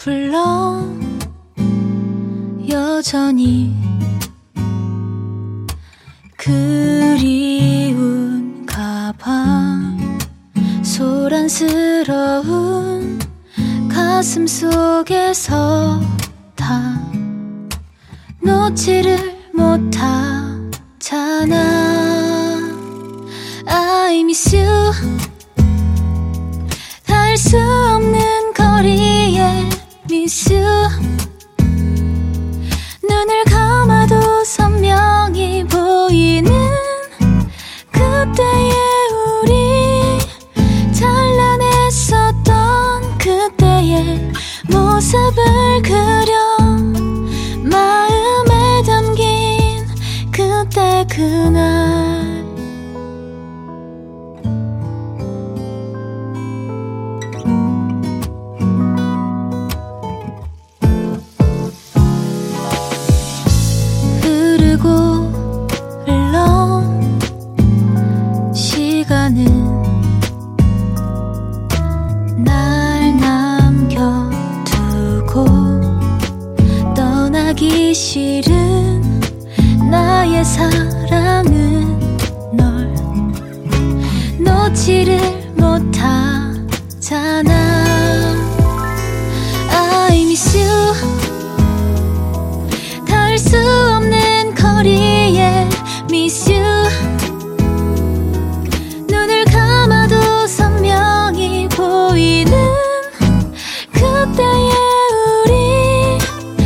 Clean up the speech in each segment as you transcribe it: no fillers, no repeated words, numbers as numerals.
불러 여전히 그리운가 봐. 소란스러운 가슴 속에서 다 놓지를 못하잖아. I miss you. 닿을 수 없는 거리에 miss you. 눈을 감아도 선명히 보이는 그때의 우리, 찬란했었던 그때의 모습을 그려 마음에 담긴 그때 그날. 흐르고 흘러 시간은 날 남겨두고 떠나기 싫은 나의 사랑은 널 놓지를 못하잖아. I miss you. 닿을 수 없는 거리에 miss you. 눈을 감아도 선명히 보이는 그때의 우리,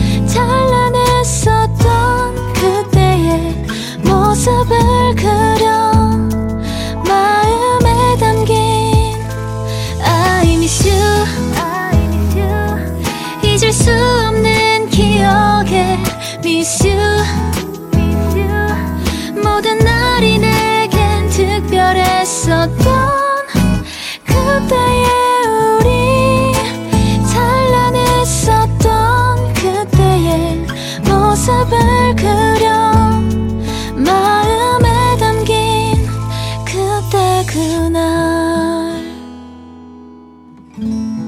찬란했었던 그때의 모습을 그려 마음에 담긴 I miss you. 잊을 수 없는 기억에 miss you. 모든 날이 내겐 특별했었던 그때의 우리, 찬란했었던 그때의 모습을 그려 마음에 담긴 그때 그날.